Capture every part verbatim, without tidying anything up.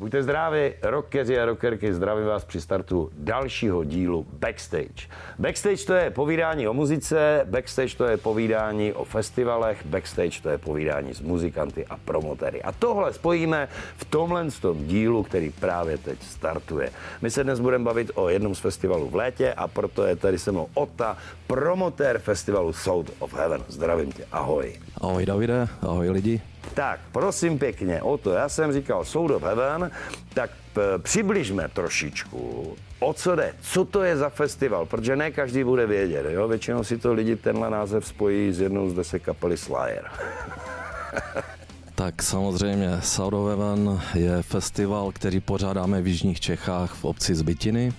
Buďte zdraví, rockeři a rockerky, zdravím vás při startu dalšího dílu Backstage. Backstage to je povídání o muzice, Backstage to je povídání o festivalech, Backstage to je povídání s muzikanty a promotéry. A tohle spojíme v tomhle tom dílu, který právě teď startuje. My se dnes budeme bavit o jednom z festivalů v létě a proto je tady se mnou Ota, promotér festivalu Sound of Heaven. Zdravím tě, ahoj. Ahoj Davide, ahoj lidi. Tak, prosím pěkně, Oto, já jsem říkal Sound of Heaven, tak p- přibližme trošičku, o co jde, co to je za festival, protože ne každý bude vědět, jo? Většinou si to lidi tenhle název spojí s jednou z deset kapely Slayer. Tak samozřejmě Sound of Heaven je festival, který pořádáme v jižních Čechách v obci Zbytiny.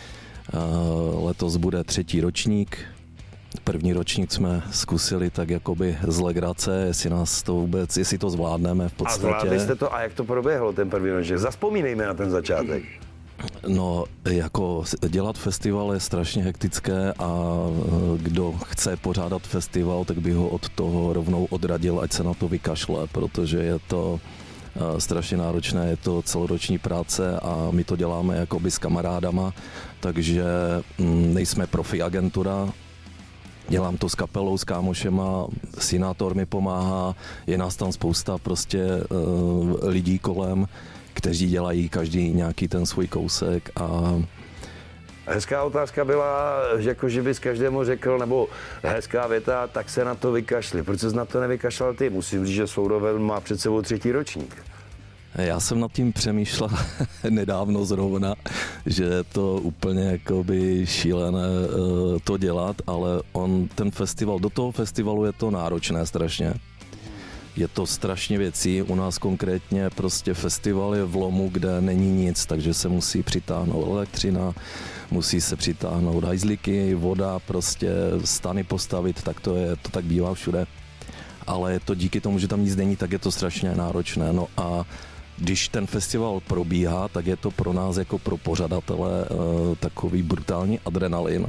Letos bude třetí ročník. První ročník jsme zkusili tak jakoby z legrace, jestli nás to vůbec, jestli to zvládneme v podstatě. A zvládli jste to a jak to proběhlo ten první ročník? Zazpomínejme na ten začátek. No, jako dělat festival je strašně hektické a kdo chce pořádat festival, tak by ho od toho rovnou odradil, ať se na to vykašle, protože je to strašně náročné, je to celoroční práce a my to děláme jakoby s kamarádama, takže nejsme profi agentura. Dělám to s kapelou, s kámošema, Synátor mi pomáhá, je nás tam spousta prostě uh, lidí kolem, kteří dělají každý nějaký ten svůj kousek a... Hezká otázka byla, že jako že bys každému řekl, nebo hezká věta, tak se na to vykašli. Proč jsi na to nevykašlal ty? Musím říct, že Sound of Heaven má před sebou třetí ročník. Já jsem nad tím přemýšlel nedávno zrovna, že je to úplně jakoby šílené to dělat, ale on ten festival, do toho festivalu je to náročné strašně. Je to strašně věcí, u nás konkrétně prostě festival je v lomu, kde není nic, takže se musí přitáhnout elektřina, musí se přitáhnout hajzlíky, voda, prostě stany postavit, tak to je, to tak bývá všude. Ale je to díky tomu, že tam nic není, tak je to strašně náročné. No a když ten festival probíhá, tak je to pro nás jako pro pořadatele uh, takový brutální adrenalin,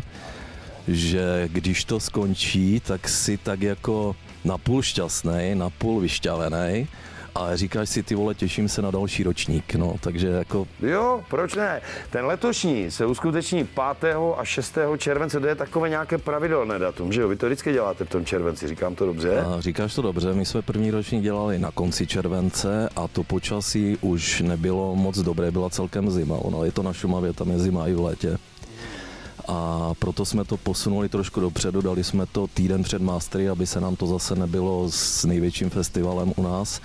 že když to skončí, tak si tak jako napůl šťastnej, napůl vyšťavenej a říkáš si, ty vole, těším se na další ročník, no, takže jako... Jo, proč ne? Ten letošní se uskuteční pátého a šestého července, to je takové nějaké pravidelné datum, že jo? Vy to vždycky děláte v tom červenci, říkám to dobře? A říkáš to dobře, my jsme první ročník dělali na konci července a to počasí už nebylo moc dobré, byla celkem zima, ono je to na Šumavě, tam je zima i v létě. A proto jsme to posunuli trošku dopředu, dali jsme to týden před Mastery, aby se nám to zase nebylo s největším festivalem u nás.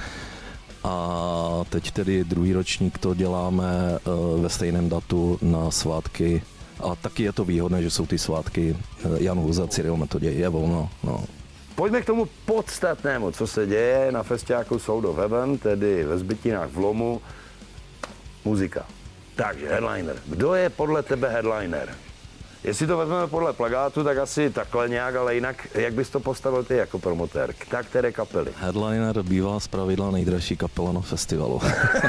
A teď tedy druhý ročník to děláme ve stejném datu na svátky. A taky je to výhodné, že jsou ty svátky Jan Huza, Cyril Metoděj, je volno. No. Pojďme k tomu podstatnému, co se děje na festiáku Sound of Heaven, tedy ve Zbytinách v Lomu. Muzika. Takže headliner. Kdo je podle tebe headliner? Jestli to vezmeme podle plakátu, tak asi takhle nějak, ale jinak, jak bys to postavil ty jako promotér? Na které kapely? Headliner bývá zpravidla nejdražší kapela na festivalu.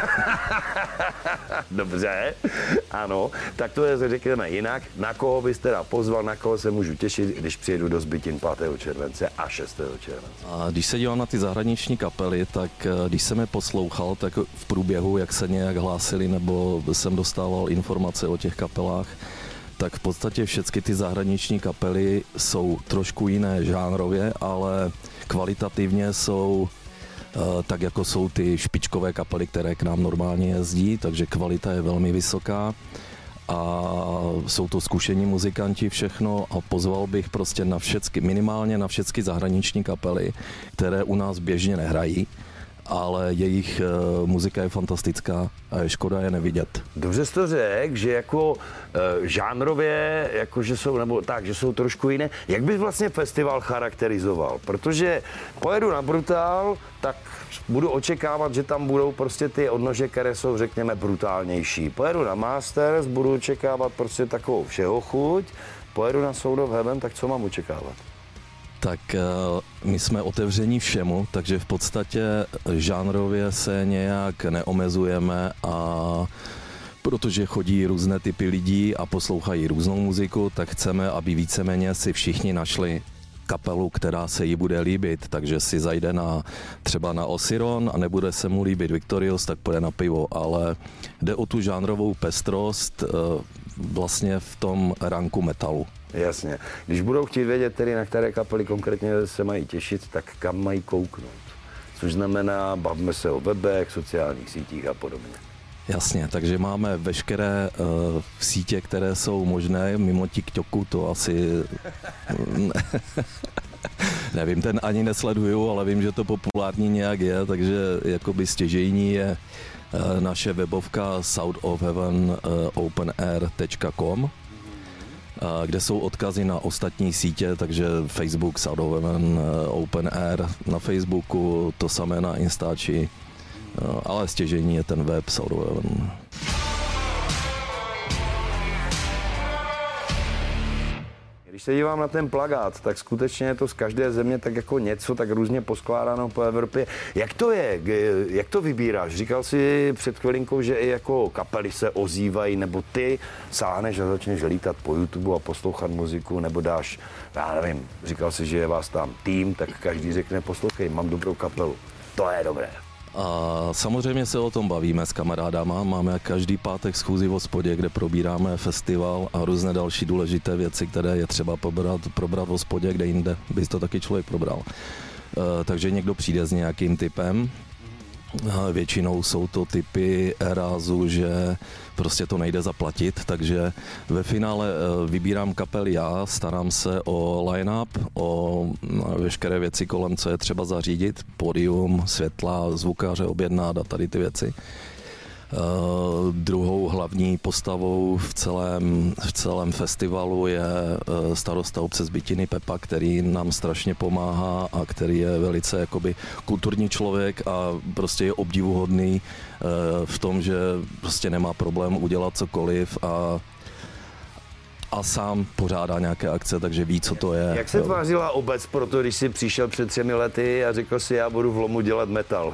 Dobře, ano, tak to je, řekněme jinak. Na koho bys teda pozval, na koho se můžu těšit, když přijedu do Zbytin pátého července a šestého července? A když se dívám na ty zahraniční kapely, tak když jsem je poslouchal, tak v průběhu, jak se nějak hlásili, nebo jsem dostával informace o těch kapelách, tak v podstatě všechny ty zahraniční kapely jsou trošku jiné žánrově, ale kvalitativně jsou tak, jako jsou ty špičkové kapely, které k nám normálně jezdí, takže kvalita je velmi vysoká a jsou to zkušení muzikanti všechno a pozval bych prostě na všechny, minimálně na všechny zahraniční kapely, které u nás běžně nehrají, ale jejich uh, muzika je fantastická a je škoda je nevidět. Dobře jsi to řekl, že jako uh, žánrově, jako že jsou, nebo tak, že jsou trošku jiné. Jak bys vlastně festival charakterizoval? Protože pojedu na Brutal, tak budu očekávat, že tam budou prostě ty odnože, které jsou, řekněme, brutálnější. Pojedu na Masters, budu očekávat prostě takovou všeho chuť. Pojedu na Sound of Heaven, tak co mám očekávat? Tak my jsme otevření všemu, takže v podstatě žánrově se nějak neomezujeme a protože chodí různé typy lidí a poslouchají různou muziku, tak chceme, aby víceméně si všichni našli kapelu, která se jí bude líbit, takže si zajde na, třeba na Osiron a nebude se mu líbit Victorious, tak půjde na pivo, ale jde o tu žánrovou pestrost vlastně v tom ranku metalu. Jasně. Když budou chtít vědět, tedy na které kapely konkrétně se mají těšit, tak kam mají kouknout. Což znamená, bavme se o webech, sociálních sítích a podobně. Jasně, takže máme veškeré uh, sítě, které jsou možné, mimo TikToku to asi... Nevím, ten ani nesleduju, ale vím, že to populární nějak je, takže jakoby stěžejní je uh, naše webovka sound of heaven open air tečka com, uh, kde jsou odkazy na ostatní sítě, takže Facebook Sound of Heaven uh, Open Air na Facebooku, to samé na Instači, uh, ale stěžejní je ten web Sound of Heaven. Když se dívám na ten plakát, tak skutečně je to z každé země tak jako něco tak různě poskládáno po Evropě. Jak to je? Jak to vybíráš? Říkal jsi před chvilinkou, že i jako kapely se ozývají, nebo ty sáhneš a začneš lítat po YouTube a poslouchat muziku, nebo dáš, já nevím, říkal jsi, že je vás tam tým, tak každý řekne, poslouchej, mám dobrou kapelu. To je dobré. A samozřejmě se o tom bavíme s kamarádama. Máme každý pátek schůzi v hospodě, kde probíráme festival a různé další důležité věci, které je třeba probrat, probrat v hospodě, kde jinde by to taky člověk probral. E, takže někdo přijde s nějakým typem. E, většinou jsou to typy rázu, že prostě to nejde zaplatit, takže ve finále vybírám kapely já, starám se o line-up, o veškeré věci kolem, co je třeba zařídit, pódium, světla, zvukaře objednat a tady ty věci. Uh, druhou hlavní postavou v celém, v celém festivalu je uh, starosta obce Zbytiny Pepa, který nám strašně pomáhá a který je velice jakoby kulturní člověk a prostě je obdivuhodný uh, v tom, že prostě nemá problém udělat cokoliv a a sám pořádá nějaké akce, takže ví, co to je. Jak se tvářila obec proto, když jsi přišel před třemi lety a řekl si, já budu v Lomu dělat metal?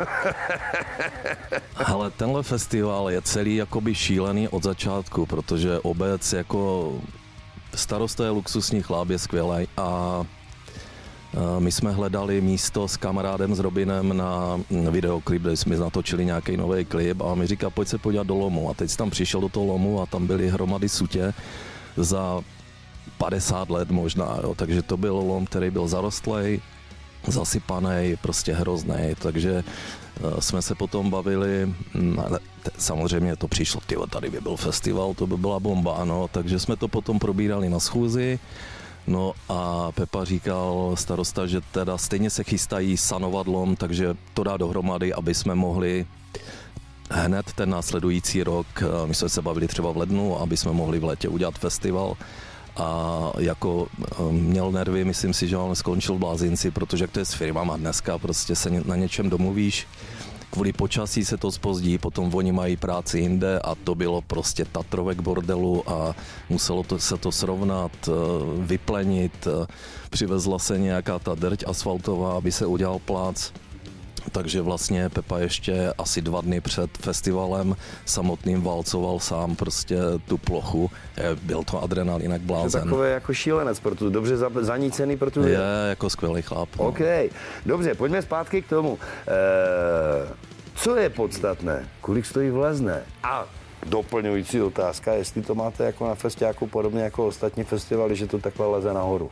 Ale tenhle festival je celý jakoby šílený od začátku, protože obec jako starosta je luxusní chlap, je skvělý a my jsme hledali místo s kamarádem s Robinem na videoklip, kde jsme natočili nějaký nový klip a mi říká, pojď se podívat do Lomu. A teď jsem tam přišel do toho Lomu a tam byly hromady sutě za padesát let možná, jo. Takže to byl lom, který byl zarostlej, zasypaný, prostě hrozný, takže uh, jsme se potom bavili, ale t- samozřejmě to přišlo, tyjo, tady by byl festival, to by byla bomba, no, takže jsme to potom probírali na schůzi. No a Pepa říkal starosta, že teda stejně se chystají sanovat lom, takže to dá dohromady, aby jsme mohli hned ten následující rok, my jsme se bavili třeba v lednu, aby jsme mohli v létě udělat festival a jako měl nervy, myslím si, že on skončil v blázinci, protože jak to je s firmama dneska, prostě se na něčem domluvíš, kvůli počasí se to zpozdí, potom oni mají práci jinde a to bylo prostě Tatrovek bordelu a muselo to, se to srovnat, vyplenit, přivezla se nějaká ta drť asfaltová, aby se udělal plác. Takže vlastně Pepa ještě asi dva dny před festivalem samotným válcoval sám prostě tu plochu. Byl to adrenalin jak blázen. Je takové jako šílenec, proto dobře zanícený, protože... Je jako skvělý chlap. No. OK, dobře, pojďme zpátky k tomu. Eee, co je podstatné? Kolik stojí vlezne? A doplňující otázka, jestli to máte jako na festiáku podobně jako ostatní festivaly, že to takhle leze nahoru.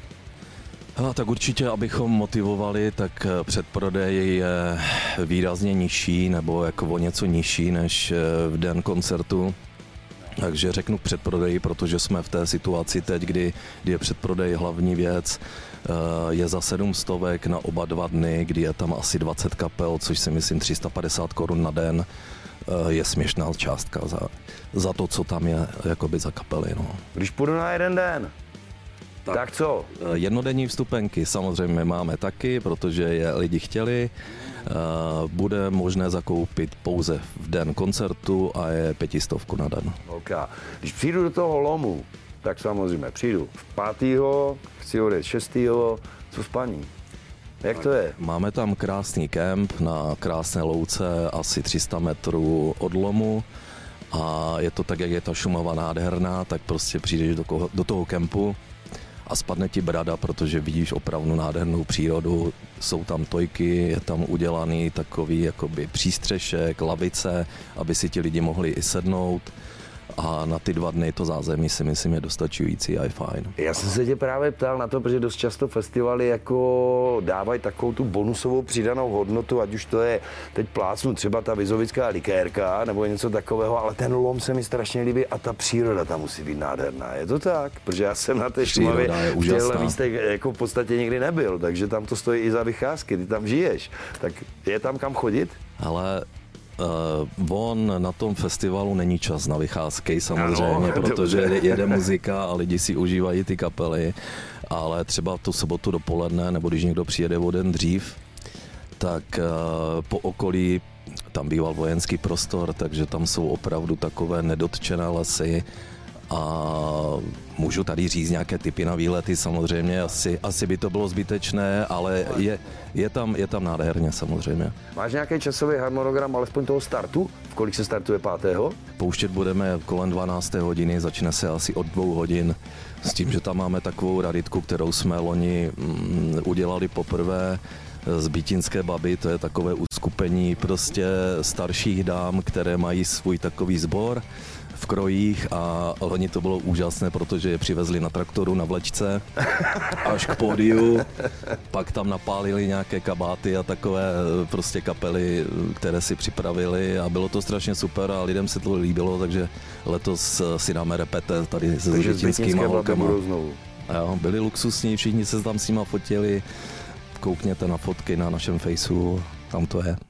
No, tak určitě, abychom motivovali, tak předprodej je výrazně nižší nebo jako o něco nižší než v den koncertu. Takže řeknu k předprodeji, protože jsme v té situaci teď, kdy, kdy je předprodej hlavní věc. Je za sedm stovek na oba dva dny, kdy je tam asi dvacet kapel, což si myslím tři sta padesát korun na den. Je směšná částka za, za to, co tam je jakoby za kapely. No. Když půjdu na jeden den, Tak. tak co? Jednodenní vstupenky samozřejmě máme taky, protože je lidi chtěli. Bude možné zakoupit pouze v den koncertu a je pětistovku na den. Okay. Když přijdu do toho Lomu, tak samozřejmě přijdu v pátýho, chci odjet šestýho, co spaní? Jak to je? Máme tam krásný kemp na krásné louce, asi tři sta metrů od Lomu. A je to tak, jak je ta Šumava nádherná, tak prostě přijdeš do, ko- do toho kempu. a spadne ti brada, protože vidíš opravdu nádhernou přírodu, jsou tam tojky, je tam udělaný takový jakoby přístřešek, lavice, aby si ti lidi mohli i sednout. A na ty dva dny to zázemí si myslím je dostačující a je fajn. Já jsem se tě právě ptal na to, protože dost často festivaly jako dávají takovou tu bonusovou přidanou hodnotu, ať už to je teď plácnu třeba ta vizovická likérka nebo něco takového, ale ten lom se mi strašně líbí a ta příroda tam musí být nádherná. Je to tak? Protože já jsem na té Šumavě v těchto místech jako v podstatě nikdy nebyl, takže tam to stojí i za vycházky, ty tam žiješ. Tak je tam kam chodit? Ale Uh, on na tom festivalu není čas na vycházky samozřejmě, ano, protože dobře. Jede muzika a lidi si užívají ty kapely, ale třeba tu sobotu dopoledne, nebo když někdo přijede o den dřív, tak uh, po okolí tam býval vojenský prostor, takže tam jsou opravdu takové nedotčené lesy a můžu tady říct nějaké tipy na výlety, samozřejmě, asi, asi by to bylo zbytečné, ale je, je, tam, je tam nádherně samozřejmě. Máš nějaký časový harmonogram, alespoň toho startu? V kolik se startuje pátého? Pouštět budeme kolem dvanácté hodiny, začne se asi od dvou hodin, s tím, že tam máme takovou raditku, kterou jsme loni mm, udělali poprvé z Bítínské baby, to je takové uskupení prostě starších dám, které mají svůj takový sbor v krojích a loni to bylo úžasné, protože je přivezli na traktoru, na vlečce až k pódiu, pak tam napálili nějaké kabáty a takové prostě kapely, které si připravili a bylo to strašně super a lidem se to líbilo, takže letos si dáme repete tady se zbytinskýma holkama. Jo, byli luxusní, všichni se tam s nima fotili, koukněte na fotky na našem Faceu, tam to je.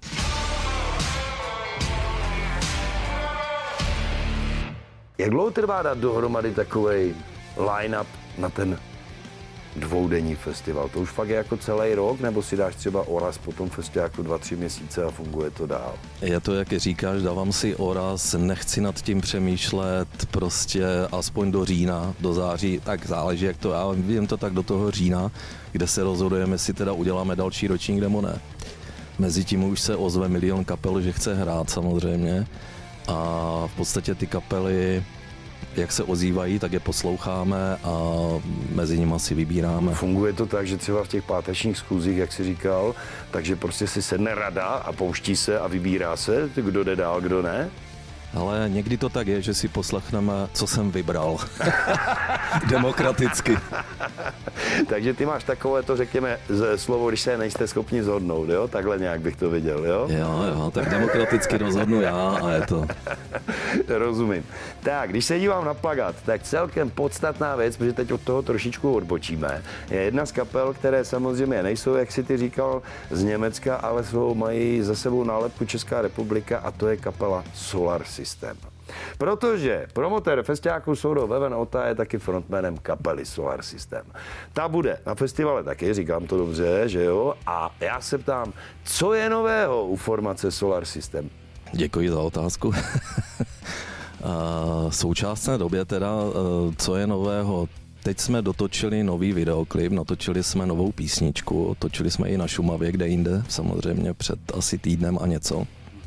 Jak dlouho trvá dát dohromady takovej line-up na ten dvoudenní festival? To už fakt je jako celý rok, nebo si dáš třeba oraz po tom festivalu jako dva, tři měsíce a funguje to dál? Je to, jak říkáš, dávám si oraz, nechci nad tím přemýšlet prostě aspoň do října, do září, tak záleží, jak to, já vím to tak do toho října, kde se rozhodujeme, jestli teda uděláme další ročník nebo ne. Mezitím už se ozve milion kapel, že chce hrát samozřejmě. A v podstatě ty kapely, jak se ozývají, tak je posloucháme a mezi nimi si vybíráme. Funguje to tak, že třeba v těch pátečních schůzích, jak jsi říkal, takže prostě si sedne rada a pouští se a vybírá se, kdo jde dál, kdo ne? Ale někdy to tak je, že si poslechneme, co jsem vybral. Demokraticky. Takže ty máš takové to, řekněme, slovo, když se nejste schopni zhodnout, jo? Takhle nějak bych to viděl, jo? Jo, jo, tak demokraticky rozhodnu já a je to. Rozumím. Tak, když se dívám na plakát, tak celkem podstatná věc, protože teď od toho trošičku odbočíme, je jedna z kapel, které samozřejmě nejsou, jak si ty říkal, z Německa, ale jsou, mají za sebou nálepku Česká republika a to je kapela Solar System. Protože promotér festiáku Soudo Veven Ota je taky frontmanem kapely Solar System. Ta bude na festivale taky, říkám to dobře, že jo? A já se ptám, co je nového u formace Solar System? Děkuji za otázku. V současné době teda, co je nového? Teď jsme dotočili nový videoklip, natočili jsme novou písničku, točili jsme i na Šumavě, kde jinde, samozřejmě před asi týdnem a něco.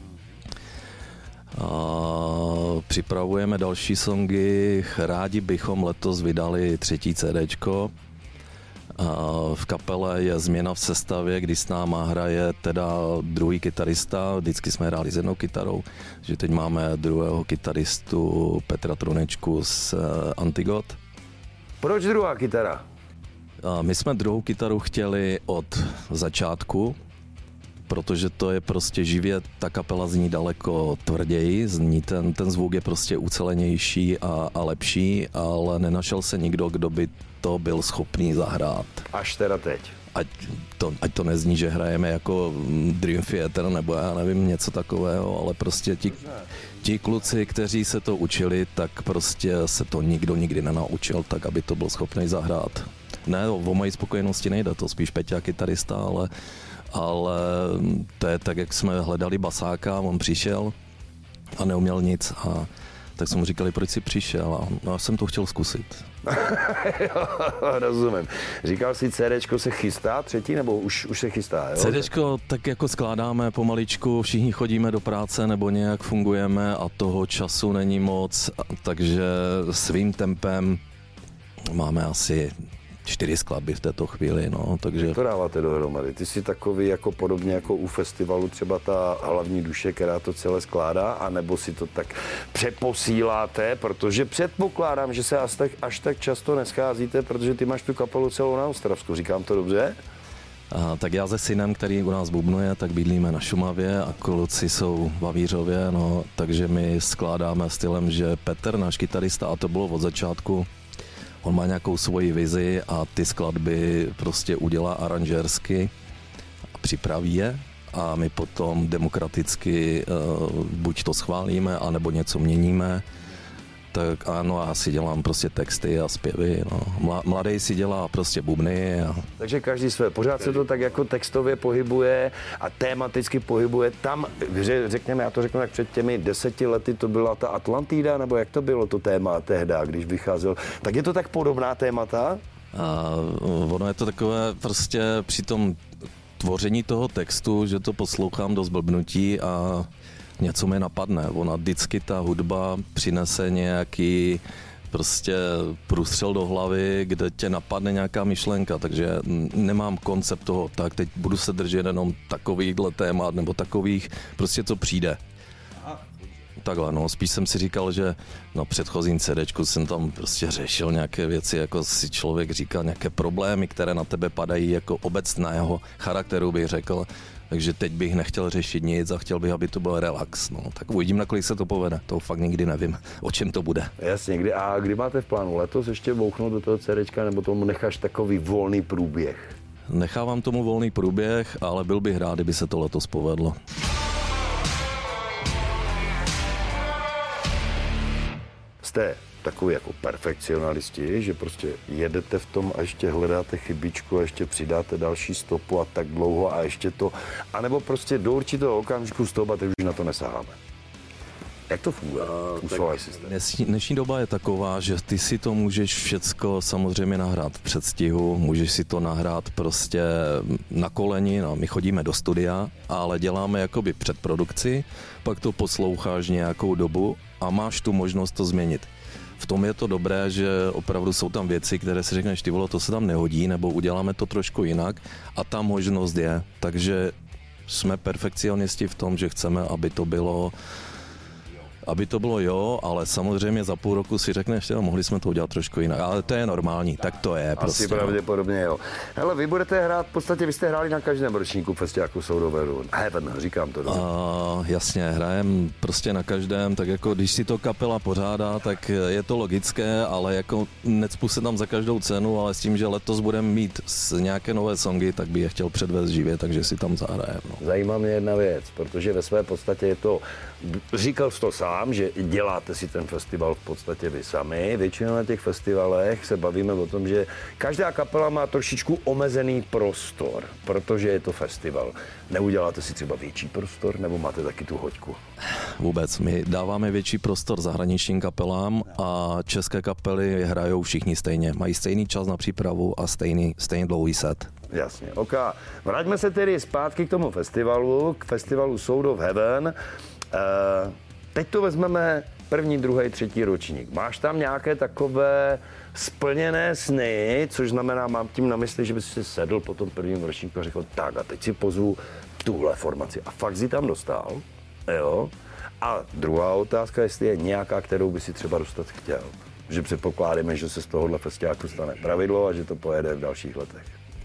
A připravujeme další songy, rádi bychom letos vydali třetí CDčko. A v kapele je změna v sestavě, kdy s náma hraje teda druhý kytarista, vždycky jsme hráli s jednou kytarou, že teď máme druhého kytaristu Petra Trunečku z Antigot. Proč druhá kytara? A my jsme druhou kytaru chtěli od začátku, protože to je prostě živě, ta kapela zní daleko tvrději, zní ten, ten zvuk je prostě ucelenější a, a lepší, ale nenašel se nikdo, kdo by to byl schopný zahrát. Až teda teď. Ať to, ať to nezní, že hrajeme jako Dream Theater nebo já nevím, něco takového, ale prostě ti, ti kluci, kteří se to učili, tak prostě se to nikdo nikdy nenaučil, tak aby to byl schopný zahrát. Ne, o mojí spokojenosti nejde, to spíš Peťa kytarista, ale ale to je tak, jak jsme hledali basáka, on přišel a neuměl nic a tak jsme mu říkali, proč jsi přišel a no, já jsem to chtěl zkusit. Rozumím. Říkal jsi, CDčko se chystá třetí, nebo už, už se chystá, jo? CDčko tak jako skládáme pomaličku, všichni chodíme do práce nebo nějak fungujeme a toho času není moc, takže svým tempem máme asi čtyři skladby v této chvíli, no, takže... To dáváte dohromady. Ty jsi takový jako podobně jako u festivalu třeba ta hlavní duše, která to celé skládá, anebo si to tak přeposíláte, protože předpokládám, že se až tak, až tak často nescházíte, protože ty máš tu kapelu celou na Ostravsku, říkám to dobře? A, tak já se synem, který u nás bubnuje, tak bydlíme na Šumavě a kluci jsou v Havířově, no, takže my skládáme stylem, že Petr, náš kytarista, a to bylo od začátku, on má nějakou svoji vizi a ty skladby prostě udělá aranžérsky a připraví je a my potom demokraticky uh, buď to schválíme, anebo něco měníme. Tak ano, já si dělám prostě texty a zpěvy. No. Mladý si dělá prostě bubny. A... Takže každý své. Pořád se to tak jako textově pohybuje a tematicky pohybuje. Tam, řekněme, já to řeknu tak před těmi deseti lety, to byla ta Atlantida, nebo jak to bylo to téma tehda, když vycházel. Tak je to tak podobná témata? A ono je to takové prostě při tom tvoření toho textu, že to poslouchám do zblbnutí a něco mi napadne. Ona vždycky ta hudba přinese nějaký prostě průstřel do hlavy, kde tě napadne nějaká myšlenka, takže nemám koncept toho, tak teď budu se držet jenom takovýchhle témat nebo takových, prostě co přijde. Takhle, no, spíš jsem si říkal, že na předchozím CDčku jsem tam prostě řešil nějaké věci, jako si člověk říkal, nějaké problémy, které na tebe padají jako obecného charakteru, bych řekl. Takže teď bych nechtěl řešit nic a chtěl bych, aby to byl relax. No, tak uvidím, nakolik se to povede. To fakt nikdy nevím, o čem to bude. Jasně, kdy, a kdy máte v plánu letos ještě bouchnout do toho CDčka, nebo tomu necháš takový volný průběh? Nechávám tomu volný průběh, ale byl bych rád, kdyby se to letos povedlo. Jste takový jako perfekcionalisti, že prostě jedete v tom a ještě hledáte chybičku a ještě přidáte další stopu a tak dlouho a ještě to, anebo prostě do určitého okamžiku stop a teď už na to nesaháme. Jak to funguje? Dnešní, dnešní doba je taková, že ty si to můžeš všecko samozřejmě nahrát v předstihu, můžeš si to nahrát prostě na koleni, no, my chodíme do studia, ale děláme jakoby předprodukci, pak to posloucháš nějakou dobu a máš tu možnost to změnit. V tom je to dobré, že opravdu jsou tam věci, které si řekneš, ty vole, to se tam nehodí, nebo uděláme to trošku jinak a ta možnost je. Takže jsme perfekcionisti v tom, že chceme, aby to bylo Aby to bylo jo, ale samozřejmě za půl roku si řekneš, že mohli jsme to udělat trošku jinak, ale to je normální, tak to je. Asi prostě, pravděpodobně jo. Hele, vy budete hrát, v podstatě vy jste hráli na každém ročníku festiáku Soudoveru. Heaven, říkám to. A, jasně, hrajem prostě na každém, tak jako když si to kapela pořádá, tak je to logické, ale jako necpu se tam za každou cenu, ale s tím, že letos budeme mít nějaké nové songy, tak by je chtěl předvést živě, takže si tam zahrajem. No. Zajímá mě jedna věc, protože ve své podstatě je to, říkal jsi to sám, že děláte si ten festival v podstatě vy sami. Většinou na těch festivalech se bavíme o tom, že každá kapela má trošičku omezený prostor, protože je to festival. Neuděláte si třeba větší prostor, nebo máte taky tu hoďku? Vůbec. My dáváme větší prostor zahraničním kapelám a české kapely hrajou všichni stejně. Mají stejný čas na přípravu a stejný, stejný dlouhý set. Jasně, ok. Vraťme se tedy zpátky k tomu festivalu, k festivalu Sound of Heaven. Uh, teď to vezmeme první, druhý, třetí ročník. Máš tam nějaké takové splněné sny, což znamená, mám tím na mysli, že bys si sedl po tom prvním ročníku a řekl, tak a teď si pozvu tuhle formaci. A fakt si tam dostal, jo? A druhá otázka, jestli je nějaká, kterou by si třeba dostat chtěl. Že předpokládáme, že se z tohohle festiáku stane pravidlo a že to pojede v dalších letech.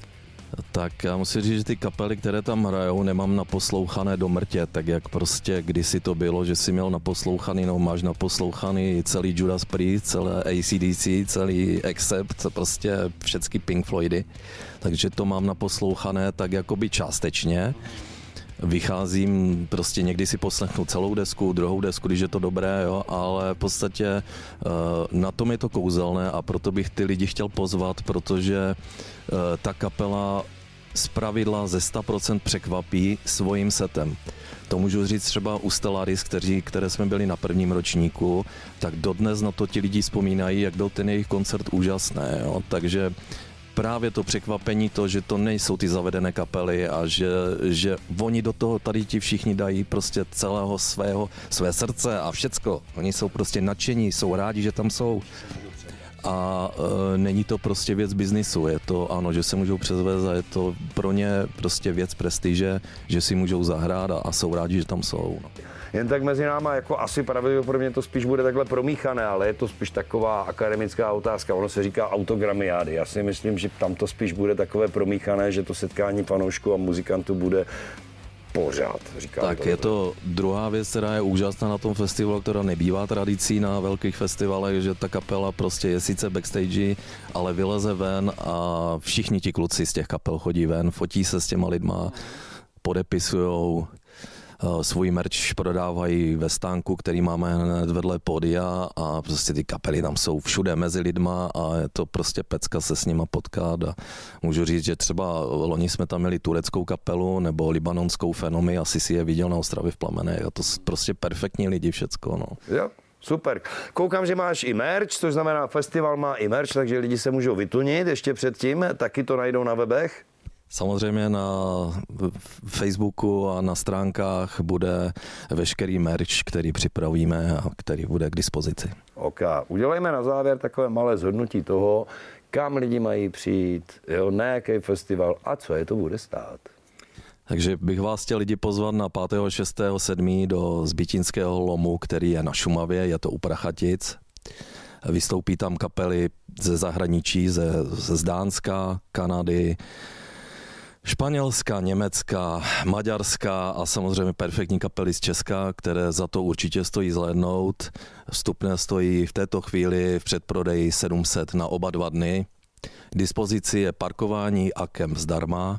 Tak já musím říct, že ty kapely, které tam hrajou, nemám naposlouchané do mrtě, tak jak prostě kdysi to bylo, že si měl naposlouchaný, no máš naposlouchaný celý Judas Priest, celé A C D C, celý Accept, prostě všechny Pink Floydy, takže to mám naposlouchané tak jakoby částečně. Vycházím, prostě někdy si poslechnu celou desku, druhou desku, když je to dobré, jo, ale v podstatě na tom je to kouzelné a proto bych ty lidi chtěl pozvat, protože ta kapela zpravidla ze sto procent překvapí svým setem. To můžu říct třeba u Stellaris, kteří, které jsme byli na prvním ročníku, tak dodnes na to ti lidi vzpomínají, jak byl ten jejich koncert úžasný, jo, takže právě to překvapení, to, že to nejsou ty zavedené kapely a že, že oni do toho tady ti všichni dají prostě celého svého, své srdce a všecko. Oni jsou prostě nadšení, jsou rádi, že tam jsou. a e, není to prostě věc biznisu, je to ano, že se můžou přezvést a je to pro ně prostě věc prestiže, že si můžou zahrát a, a jsou rádi, že tam jsou. No. Jen tak mezi náma, jako asi pravděpodobně to spíš bude takhle promíchané, ale je to spíš taková akademická otázka. Ono se říká autogramiády. Já si myslím, že tam to spíš bude takové promíchané, že to setkání fanoušků a muzikantů bude pořád. Říká tak to je to druhá věc, která je úžasná na tom festivalu, která nebývá tradicí na velkých festivalech, že ta kapela prostě je sice backstage, ale vyleze ven a všichni ti kluci z těch kapel chodí ven, fotí se s těma lidma, podepisujou, svůj merch prodávají ve stánku, který máme hned vedle pódia a prostě ty kapely tam jsou všude mezi lidma a je to prostě pecka se s nima potkat a můžu říct, že třeba loni jsme tam měli tureckou kapelu nebo libanonskou Fenomy, asi si je viděl na Ostravě v Plamenech a to prostě perfektní lidi všecko, no. Jo. Super. Koukám, že máš i merch, což znamená, festival má i merch, takže lidi se můžou vytunit ještě předtím, taky to najdou na webech. Samozřejmě na Facebooku a na stránkách bude veškerý merch, který připravíme a který bude k dispozici. OK. Udělejme na závěr takové malé shodnutí toho, kam lidi mají přijít, jo, na jaký festival a co je to bude stát. Takže bych vás chtěl lidi pozvat na pátého šestého sedmého do Zbytinského lomu, který je na Šumavě, je to u Prachatic. Vystoupí tam kapely ze zahraničí, ze, z Dánska, Kanady, Španělska, Německa, Maďarska a samozřejmě perfektní kapely z Česka, které za to určitě stojí zhlédnout. Vstupné stojí v této chvíli v předprodeji sedm set na oba dva dny. K dispozici je parkování a kemp zdarma.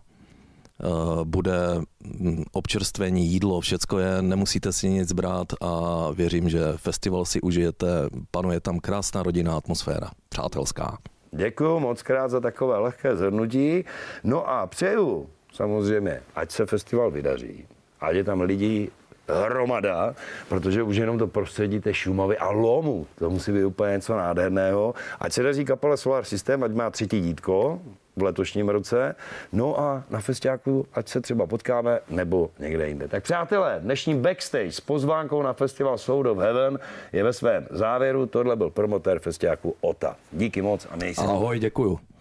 Bude občerstvení, jídlo, všecko je, nemusíte si nic brát a věřím, že festival si užijete, panuje tam krásná rodinná atmosféra, přátelská. Děkuju moc krát za takové lehké zhrnutí. No a přeju samozřejmě, ať se festival vydaří, ať je tam lidí hromada, protože už jenom to prostředí té Šumavy a lomu, to musí být úplně něco nádherného. Ať se daří kapele Solar System, ať má třetí dítko v letošním roce. No a na festiáku, ať se třeba potkáme, nebo někde jinde. Tak přátelé, dnešní backstage s pozvánkou na festival Sound of Heaven je ve svém závěru. Tohle byl promotér festiáku Ota. Díky moc a měj se. Ahoj, děkuju.